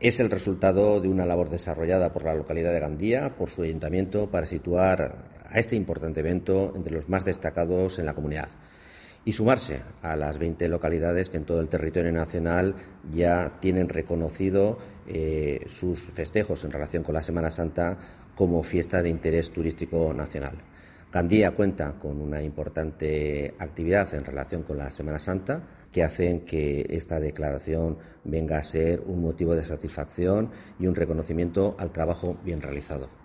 Es el resultado de una labor desarrollada por la localidad de Gandía, por su ayuntamiento, para situar a este importante evento entre los más destacados en la comunidad y sumarse a las 20 localidades que en todo el territorio nacional ya tienen reconocido sus festejos en relación con la Semana Santa como fiesta de interés turístico nacional. Gandía cuenta con una importante actividad en relación con la Semana Santa que hacen que esta declaración venga a ser un motivo de satisfacción y un reconocimiento al trabajo bien realizado.